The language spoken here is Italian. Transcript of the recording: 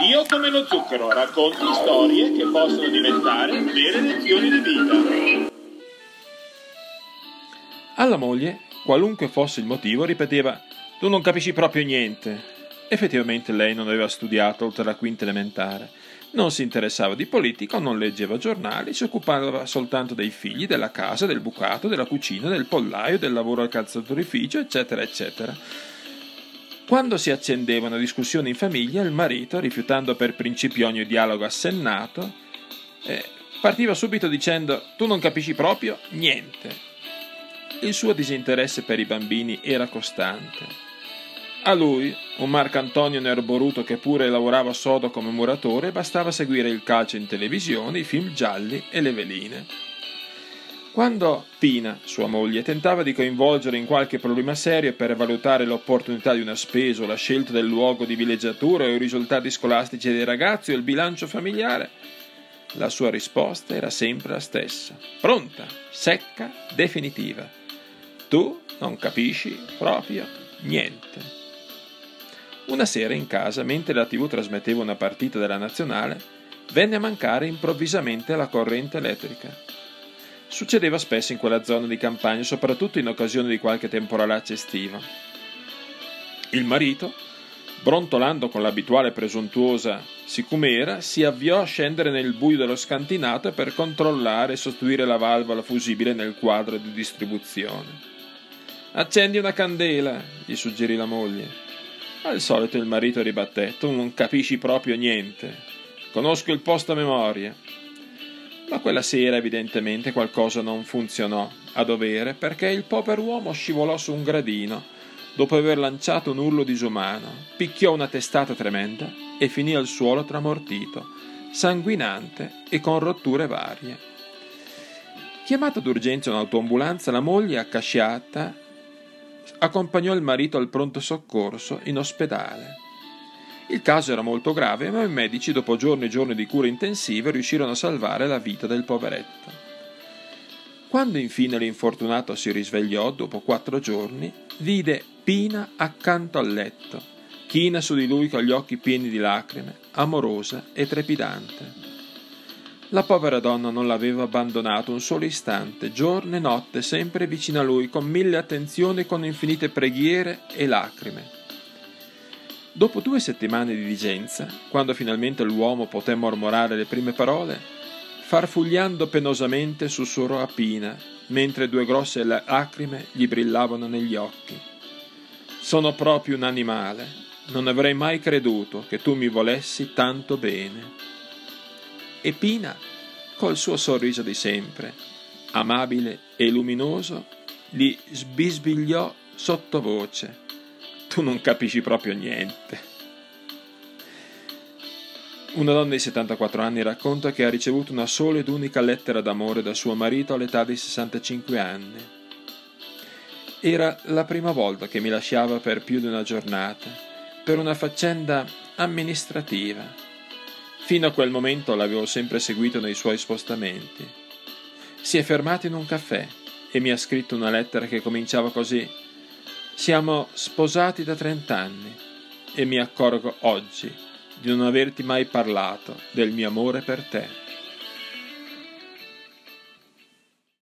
Io, come lo zucchero, racconto storie che possono diventare vere lezioni di vita. Alla moglie, qualunque fosse il motivo, ripeteva: tu non capisci proprio niente. Effettivamente lei non aveva studiato oltre la quinta elementare, non si interessava di politica, non leggeva giornali, si occupava soltanto dei figli, della casa, del bucato, della cucina, del pollaio, del lavoro al calzatorificio, eccetera, eccetera. Quando si accendeva una discussione in famiglia, il marito, rifiutando per principio ogni dialogo assennato, partiva subito dicendo: tu non capisci proprio niente. Il suo disinteresse per i bambini era costante. A lui, un Marcantonio nerboruto che pure lavorava sodo come muratore, bastava seguire il calcio in televisione, i film gialli e le veline. Quando Pina, sua moglie, tentava di coinvolgere in qualche problema serio per valutare l'opportunità di una spesa o la scelta del luogo di villeggiatura o i risultati scolastici dei ragazzi o il bilancio familiare, la sua risposta era sempre la stessa: pronta, secca, definitiva. Tu non capisci proprio niente. Una sera in casa, mentre la TV trasmetteva una partita della nazionale, venne a mancare improvvisamente la corrente elettrica. Succedeva spesso in quella zona di campagna, soprattutto in occasione di qualche temporalaccia estiva. Il marito, brontolando con l'abituale presuntuosa sicumera, si avviò a scendere nel buio dello scantinato per controllare e sostituire la valvola fusibile nel quadro di distribuzione. «Accendi una candela», gli suggerì la moglie. Al solito il marito ribatté: «Tu non capisci proprio niente. Conosco il posto a memoria». Ma quella sera evidentemente qualcosa non funzionò a dovere, perché il pover'uomo scivolò su un gradino, dopo aver lanciato un urlo disumano, picchiò una testata tremenda e finì al suolo tramortito, sanguinante e con rotture varie. Chiamata d'urgenza un'autoambulanza, la moglie, accasciata, accompagnò il marito al pronto soccorso in ospedale. Il caso era molto grave, ma i medici, dopo giorni e giorni di cure intensive, riuscirono a salvare la vita del poveretto. Quando infine l'infortunato si risvegliò, dopo 4 giorni, vide Pina accanto al letto, china su di lui con gli occhi pieni di lacrime, amorosa e trepidante. La povera donna non l'aveva abbandonato un solo istante, giorno e notte, sempre vicino a lui, con 1000 attenzioni, con infinite preghiere e lacrime. Dopo 2 settimane di digenza, quando finalmente l'uomo poté mormorare le prime parole, farfugliando penosamente sussurrò a Pina, mentre 2 grosse lacrime gli brillavano negli occhi: «Sono proprio un animale, non avrei mai creduto che tu mi volessi tanto bene». E Pina, col suo sorriso di sempre, amabile e luminoso, gli sbisbigliò sottovoce: «Tu non capisci proprio niente». Una donna di 74 anni racconta che ha ricevuto una sola ed unica lettera d'amore da suo marito all'età di 65 anni. «Era la prima volta che mi lasciava per più di una giornata, per una faccenda amministrativa. Fino a quel momento l'avevo sempre seguito nei suoi spostamenti. Si è fermato in un caffè e mi ha scritto una lettera che cominciava così: «Siamo sposati da 30 anni e mi accorgo oggi di non averti mai parlato del mio amore per te».